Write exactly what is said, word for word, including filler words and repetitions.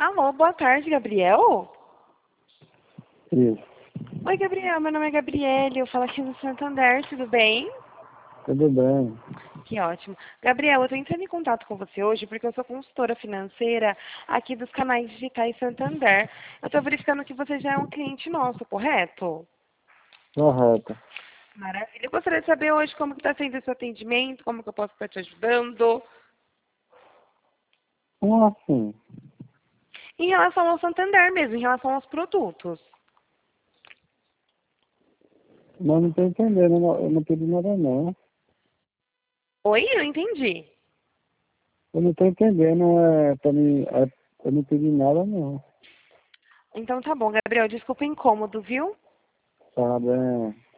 Alô, boa tarde, Gabriel? Isso. Oi, Gabriel, meu nome é Gabriele, eu falo aqui do Santander, tudo bem? Tudo bem. Que ótimo. Gabriel, eu estou entrando em contato com você hoje porque eu sou consultora financeira aqui dos canais digitais Santander. Eu estou verificando que você já é um cliente nosso, correto? Correto. Maravilha. Eu gostaria de saber hoje como está sendo esse atendimento, como que eu posso estar te ajudando. Como assim? Em relação ao Santander mesmo, em relação aos produtos. Mas não estou entendendo, eu não, eu não pedi nada não. Oi, eu entendi. Eu não estou entendendo, é, pra mim, é, eu não pedi nada não. Então tá bom, Gabriel, desculpa o incômodo, viu? Tá bem.